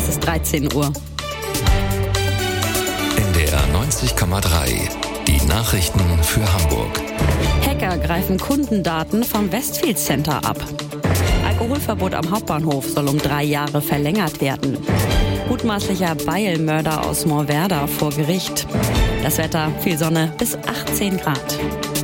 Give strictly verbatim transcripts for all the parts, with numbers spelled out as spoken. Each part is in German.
Es ist dreizehn Uhr. N D R neunzig Komma drei. Die Nachrichten für Hamburg. Hacker greifen Kundendaten vom Westfield Center ab. Alkoholverbot am Hauptbahnhof soll um drei Jahre verlängert werden. Mutmaßlicher Beilmörder aus Moorwerder vor Gericht. Das Wetter, viel Sonne bis achtzehn Grad.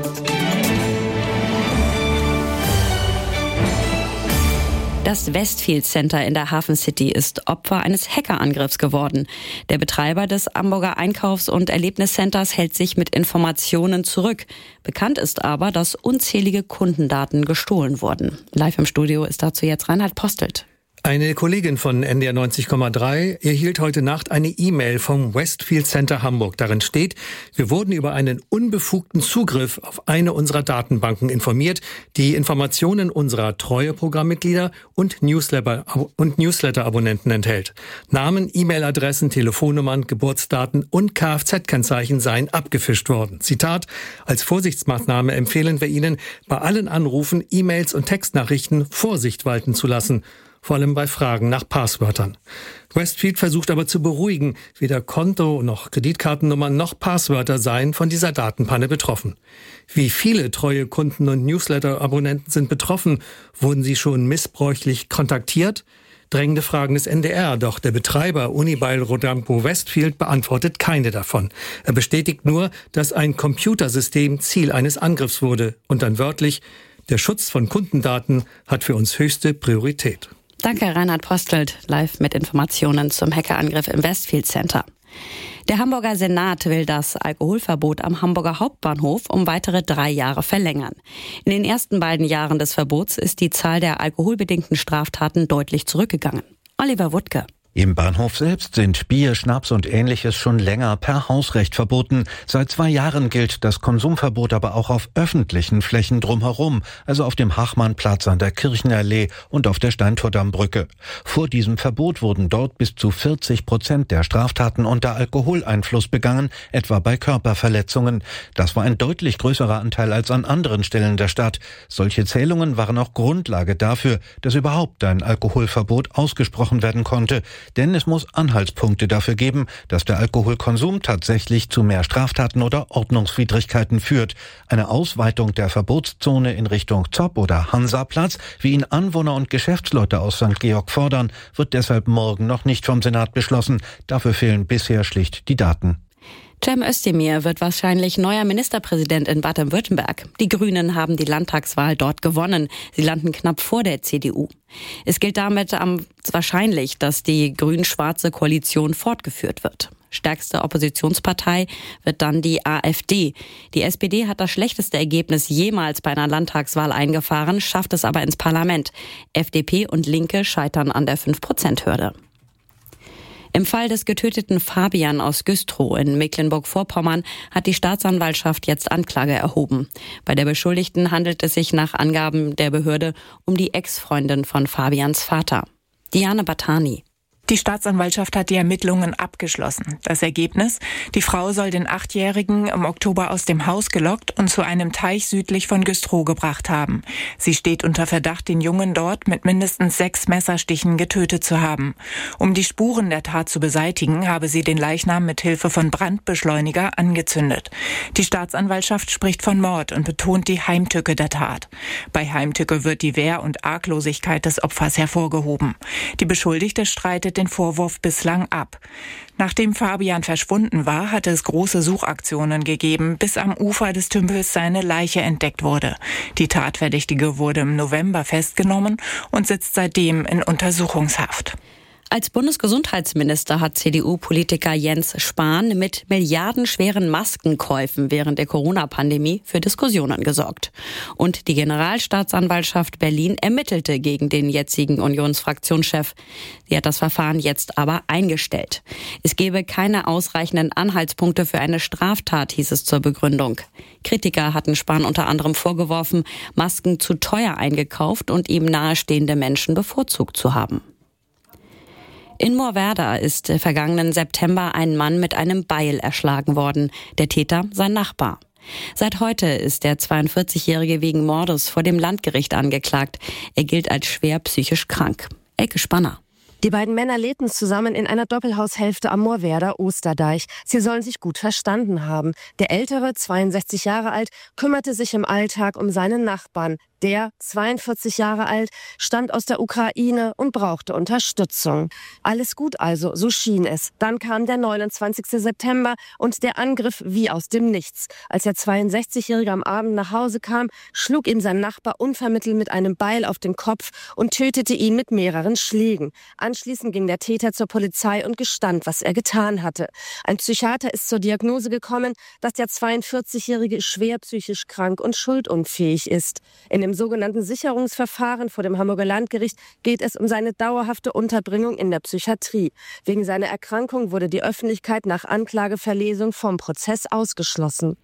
Das Westfield Center in der Hafen City ist Opfer eines Hackerangriffs geworden. Der Betreiber des Hamburger Einkaufs- und Erlebniscenters hält sich mit Informationen zurück. Bekannt ist aber, dass unzählige Kundendaten gestohlen wurden. Live im Studio ist dazu jetzt Reinhard Postelt. Eine Kollegin von N D R neunzig Komma drei erhielt heute Nacht eine E-Mail vom Westfield Center Hamburg. Darin steht, wir wurden über einen unbefugten Zugriff auf eine unserer Datenbanken informiert, die Informationen unserer Treueprogrammmitglieder und Newsletter- und Newsletter-Abonnenten enthält. Namen, E-Mail-Adressen, Telefonnummern, Geburtsdaten und Kfz-Kennzeichen seien abgefischt worden. Zitat, als Vorsichtsmaßnahme empfehlen wir Ihnen, bei allen Anrufen, E-Mails und Textnachrichten Vorsicht walten zu lassen. Vor allem bei Fragen nach Passwörtern. Westfield versucht aber zu beruhigen, weder Konto noch Kreditkartennummern noch Passwörter seien von dieser Datenpanne betroffen. Wie viele treue Kunden und Newsletter-Abonnenten sind betroffen? Wurden sie schon missbräuchlich kontaktiert? Drängende Fragen des N D R, doch der Betreiber Unibail Rodamco Westfield beantwortet keine davon. Er bestätigt nur, dass ein Computersystem Ziel eines Angriffs wurde und dann wörtlich, der Schutz von Kundendaten hat für uns höchste Priorität. Danke, Reinhard Postelt, live mit Informationen zum Hackerangriff im Westfield Center. Der Hamburger Senat will das Alkoholverbot am Hamburger Hauptbahnhof um weitere drei Jahre verlängern. In den ersten beiden Jahren des Verbots ist die Zahl der alkoholbedingten Straftaten deutlich zurückgegangen. Oliver Wuttke. Im Bahnhof selbst sind Bier, Schnaps und Ähnliches schon länger per Hausrecht verboten. Seit zwei Jahren gilt das Konsumverbot aber auch auf öffentlichen Flächen drumherum, also auf dem Hachmannplatz, an der Kirchenallee und auf der Steintordammbrücke. Vor diesem Verbot wurden dort bis zu vierzig Prozent der Straftaten unter Alkoholeinfluss begangen, etwa bei Körperverletzungen. Das war ein deutlich größerer Anteil als an anderen Stellen der Stadt. Solche Zählungen waren auch Grundlage dafür, dass überhaupt ein Alkoholverbot ausgesprochen werden konnte. Denn es muss Anhaltspunkte dafür geben, dass der Alkoholkonsum tatsächlich zu mehr Straftaten oder Ordnungswidrigkeiten führt. Eine Ausweitung der Verbotszone in Richtung Zopp oder Hansaplatz, wie ihn Anwohner und Geschäftsleute aus Sankt Georg fordern, wird deshalb morgen noch nicht vom Senat beschlossen. Dafür fehlen bisher schlicht die Daten. Cem Özdemir wird wahrscheinlich neuer Ministerpräsident in Baden-Württemberg. Die Grünen haben die Landtagswahl dort gewonnen. Sie landen knapp vor der C D U. Es gilt damit am wahrscheinlich, dass die grün-schwarze Koalition fortgeführt wird. Stärkste Oppositionspartei wird dann die AfD. Die S P D hat das schlechteste Ergebnis jemals bei einer Landtagswahl eingefahren, schafft es aber ins Parlament. F D P und Linke scheitern an der fünf Prozent Hürde. Im Fall des getöteten Fabian aus Güstrow in Mecklenburg-Vorpommern hat die Staatsanwaltschaft jetzt Anklage erhoben. Bei der Beschuldigten handelt es sich nach Angaben der Behörde um die Ex-Freundin von Fabians Vater. Diane Batani. Die Staatsanwaltschaft hat die Ermittlungen abgeschlossen. Das Ergebnis? Die Frau soll den Achtjährigen im Oktober aus dem Haus gelockt und zu einem Teich südlich von Güstrow gebracht haben. Sie steht unter Verdacht, den Jungen dort mit mindestens sechs Messerstichen getötet zu haben. Um die Spuren der Tat zu beseitigen, habe sie den Leichnam mit Hilfe von Brandbeschleuniger angezündet. Die Staatsanwaltschaft spricht von Mord und betont die Heimtücke der Tat. Bei Heimtücke wird die Wehr- und Arglosigkeit des Opfers hervorgehoben. Die Beschuldigte streitet den Vorwurf bislang ab. Nachdem Fabian verschwunden war, hatte es große Suchaktionen gegeben, bis am Ufer des Tümpels seine Leiche entdeckt wurde. Die Tatverdächtige wurde im November festgenommen und sitzt seitdem in Untersuchungshaft. Als Bundesgesundheitsminister hat C D U-Politiker Jens Spahn mit milliardenschweren Maskenkäufen während der Corona-Pandemie für Diskussionen gesorgt. Und die Generalstaatsanwaltschaft Berlin ermittelte gegen den jetzigen Unionsfraktionschef. Sie hat das Verfahren jetzt aber eingestellt. Es gebe keine ausreichenden Anhaltspunkte für eine Straftat, hieß es zur Begründung. Kritiker hatten Spahn unter anderem vorgeworfen, Masken zu teuer eingekauft und ihm nahestehende Menschen bevorzugt zu haben. In Moorwerder ist vergangenen September ein Mann mit einem Beil erschlagen worden. Der Täter sein Nachbar. Seit heute ist der zweiundvierzigjährige wegen Mordes vor dem Landgericht angeklagt. Er gilt als schwer psychisch krank. Elke Spanner. Die beiden Männer lebten zusammen in einer Doppelhaushälfte am Moorwerder Osterdeich. Sie sollen sich gut verstanden haben. Der Ältere, zweiundsechzig Jahre alt, kümmerte sich im Alltag um seinen Nachbarn. Der, zweiundvierzig Jahre alt, stammt aus der Ukraine und brauchte Unterstützung. Alles gut also, so schien es. Dann kam der neunundzwanzigste September und der Angriff wie aus dem Nichts. Als der zweiundsechzigjährige am Abend nach Hause kam, schlug ihm sein Nachbar unvermittelt mit einem Beil auf den Kopf und tötete ihn mit mehreren Schlägen. Anschließend ging der Täter zur Polizei und gestand, was er getan hatte. Ein Psychiater ist zur Diagnose gekommen, dass der zweiundvierzigjährige schwer psychisch krank und schuldunfähig ist. In dem sogenannten Sicherungsverfahren vor dem Hamburger Landgericht geht es um seine dauerhafte Unterbringung in der Psychiatrie. Wegen seiner Erkrankung wurde die Öffentlichkeit nach Anklageverlesung vom Prozess ausgeschlossen.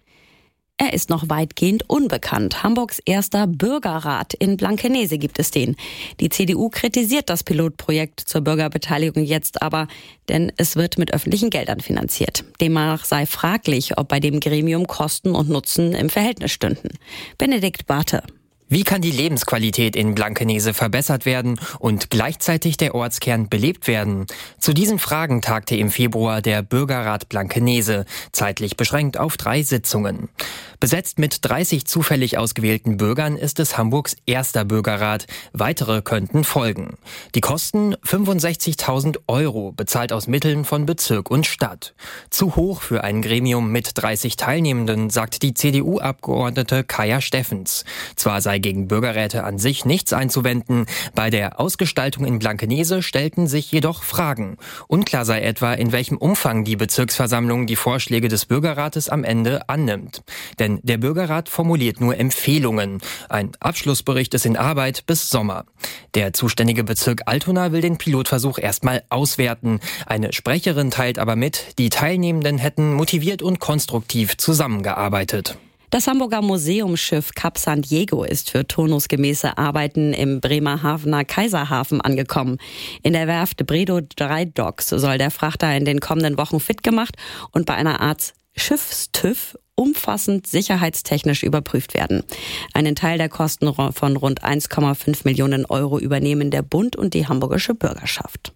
Er ist noch weitgehend unbekannt. Hamburgs erster Bürgerrat in Blankenese gibt es den. Die C D U kritisiert das Pilotprojekt zur Bürgerbeteiligung jetzt aber, denn es wird mit öffentlichen Geldern finanziert. Demnach sei fraglich, ob bei dem Gremium Kosten und Nutzen im Verhältnis stünden. Benedikt Barthe. Wie kann die Lebensqualität in Blankenese verbessert werden und gleichzeitig der Ortskern belebt werden? Zu diesen Fragen tagte im Februar der Bürgerrat Blankenese, zeitlich beschränkt auf drei Sitzungen. Besetzt mit dreißig zufällig ausgewählten Bürgern ist es Hamburgs erster Bürgerrat. Weitere könnten folgen. Die Kosten fünfundsechzigtausend Euro, bezahlt aus Mitteln von Bezirk und Stadt. Zu hoch für ein Gremium mit dreißig Teilnehmenden, sagt die C D U-Abgeordnete Kaja Steffens. Zwar sei gegen Bürgerräte an sich nichts einzuwenden, bei der Ausgestaltung in Blankenese stellten sich jedoch Fragen. Unklar sei etwa, in welchem Umfang die Bezirksversammlung die Vorschläge des Bürgerrates am Ende annimmt. Denn der Bürgerrat formuliert nur Empfehlungen. Ein Abschlussbericht ist in Arbeit bis Sommer. Der zuständige Bezirk Altona will den Pilotversuch erstmal auswerten. Eine Sprecherin teilt aber mit, die Teilnehmenden hätten motiviert und konstruktiv zusammengearbeitet. Das Hamburger Museumsschiff Cap San Diego ist für turnusgemäße Arbeiten im Bremerhavener Kaiserhafen angekommen. In der Werft Bredow drei Docks soll der Frachter in den kommenden Wochen fit gemacht und bei einer Art Schiffstüv umfassend sicherheitstechnisch überprüft werden. Einen Teil der Kosten von rund eins Komma fünf Millionen Euro übernehmen der Bund und die hamburgische Bürgerschaft.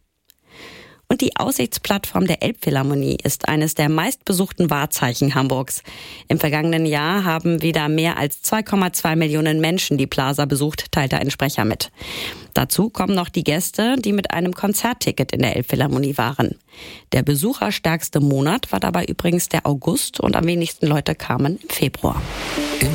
Und die Aussichtsplattform der Elbphilharmonie ist eines der meistbesuchten Wahrzeichen Hamburgs. Im vergangenen Jahr haben wieder mehr als zwei Komma zwei Millionen Menschen die Plaza besucht, teilte ein Sprecher mit. Dazu kommen noch die Gäste, die mit einem Konzertticket in der Elbphilharmonie waren. Der besucherstärkste Monat war dabei übrigens der August und am wenigsten Leute kamen im Februar.